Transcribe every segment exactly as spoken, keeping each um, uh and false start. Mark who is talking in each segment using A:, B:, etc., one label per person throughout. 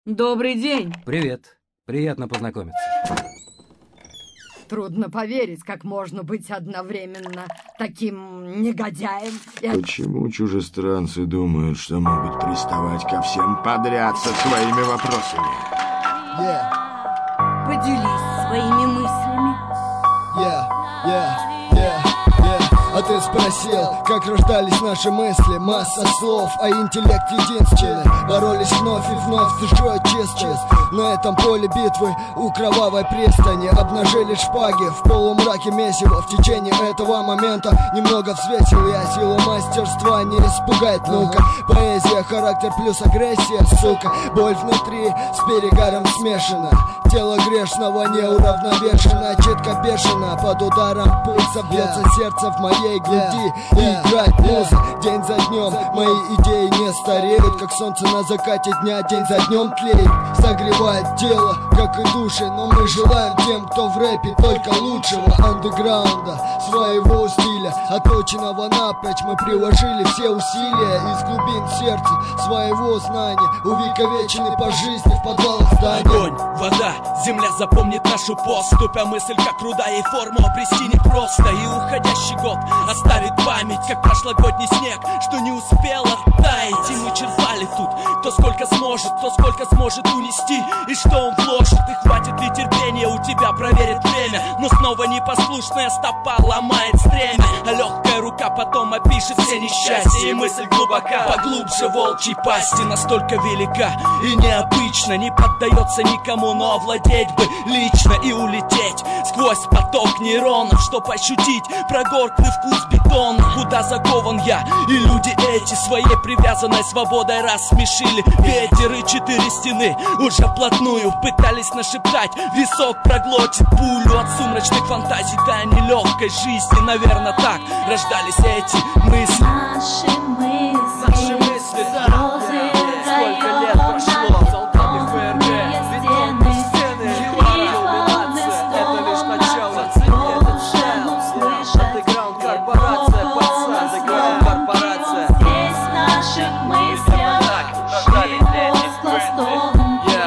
A: Добрый день.
B: Привет. Приятно познакомиться.
C: Трудно поверить, как можно быть одновременно таким негодяем.
D: Почему чужестранцы думают, что могут приставать ко всем подряд со своими вопросами?
E: Yeah.
C: Поделись своими мыслями.
E: Yeah, yeah, yeah, yeah. А ты спросил, как рождались наши мысли. Масса слов, а интеллект единственный. Боролись вновь и вновь с чужой честью. На этом поле битвы у кровавой пристани обнажили шпаги в полумраке месива. В течение этого момента немного взвесил я силу мастерства. Не испугать, ну-ка. Поэзия, характер плюс агрессия, сука. Боль внутри с перегаром смешана. Тело грешного неуравновешено, читко бешено. Под ударом пульса бьется сердце в моей груди. И играть музыка день за днем. Мои идеи не стареют, как солнце на закате дня. День за днем тлеет, согревает тело, как и души. Но мы желаем тем, кто в рэпе только лучшего. Андеграунда, своего стиля, оточенного напрочь. Мы приложили все усилия из глубин сердца своего знания, увековечены по жизни в подвалах зданий.
F: Огонь, вода, земля запомнит нашу поступь. А мысль как руда, ей форму обрести непросто. И уходящий год оставит память, как прошлогодний снег, что не успел оттаять. И мы черпали тут, кто сколько сможет, кто сколько сможет унести, и что он вложит. И хватит ли терпения у тебя, проверит время. Но снова непослушная стопа ломает стремя, а легкая рука потом опишет все несчастья. И мысль глубока, поглубже волчьей пасти, настолько велика и необычна, не поддается никому, но овладеть бы лично и улететь сквозь поток нейронов, чтоб ощутить прогорклый вкус бетона. Куда закован я, и люди эти своей привязанной свободой рассмешили. Ветер и четыре стены уже вплотную пытались нашептать, висок проглотит пулю от сумрачных фантазий до нелегкой жизни. Наверное, так рождались эти мысли.
G: Наши мысли,
F: Наши мысли, да.
G: слезы
F: Сколько лет прошло, солдаты ФРГ, бетонные стены, иллюминация, это лишь начало, андеграунд корпорация, пацан, андеграунд корпорация.
G: Здесь в наших мыслях живо спластован.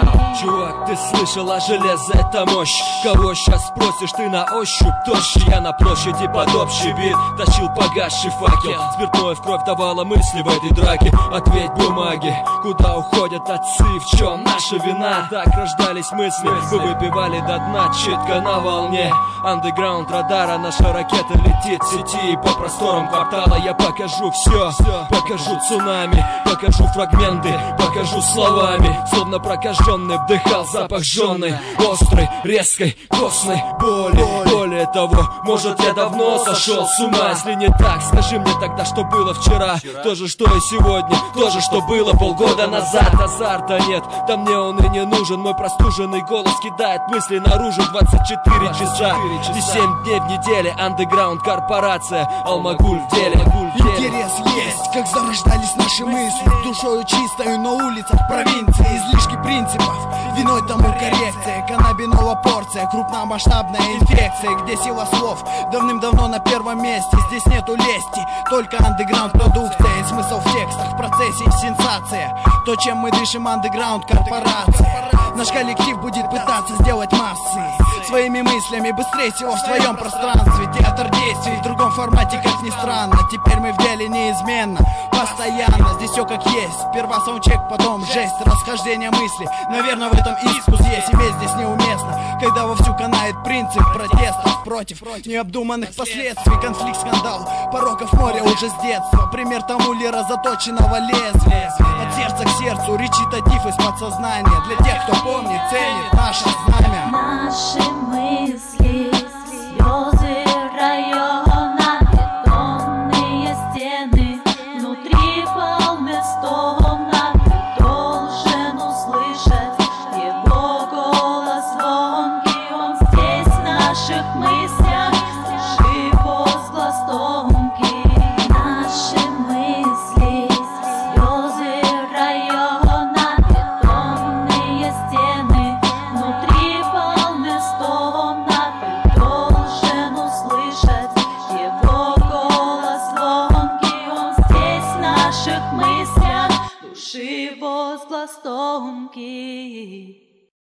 F: Чувак, ты слышал, а железо это мощь. Кого сейчас спросишь, ты на ощупь тощий. Я на площади под общий бит тащил погасший факел. Спиртное в кровь давало мысли в этой драке. Ответь бумаги, куда уходят отцы, в чем наша вина? Так рождались мысли, мы выпивали до дна, читко на волне. Андеграунд радара, наша ракета летит в сети. И по просторам квартала я покажу все. Покажу цунами, покажу фрагменты, покажу словами. Словно прокаженный вдыхал запах жженой, острой, резкой, костной боли. Более того, может я давно сошел с ума. Если не так, скажи мне тогда, что было вчера. То же, что и сегодня, то же, что было полгода назад. Азарта нет, да мне он и не нужен. Мой простуженный голос кидает мысли наружу двадцать четыре часа и семь дней в неделе. Андеграунд корпорация, Алмагуль в деле.
E: Интерес есть, как зарождались наши мысли. Душою чистою на улицах провинции. Излишки принципов, виной тому коррекция. Каннабинова порция, крупномасштабная инфекция. Где сила слов давным-давно на первом месте. Здесь нету лести, только андеграунд продукция. И смысл в текстах, в процессе и сенсация. То, чем мы дышим, андеграунд корпорация. Наш коллектив будет пытаться сделать массы своими мыслями быстрее всего в своем пространстве. Театр действий в другом формате, как ни странно. Теперь мы в деле неизменно, постоянно. Здесь все как есть, сперва саундчек, потом жесть. Расхождение мысли, наверное, в этом искус есть. Иметь здесь неуместно, когда вовсю канает принцип протестов против необдуманных последствий. Конфликт, скандал, пороков море уже с детства. Пример тому лира заточенного лезвия. От сердца к сердцу речит адиф из подсознания. Для тех, кто помнит, ценит наше знамя.
G: Наши мысли, слезы района, бетонные стены, внутри полместовна. Ты должен услышать его голос звонкий. Он здесь в наших мыслях, живо спластовки. Наши мысли, слезы района, бетонные стены, внутри любви.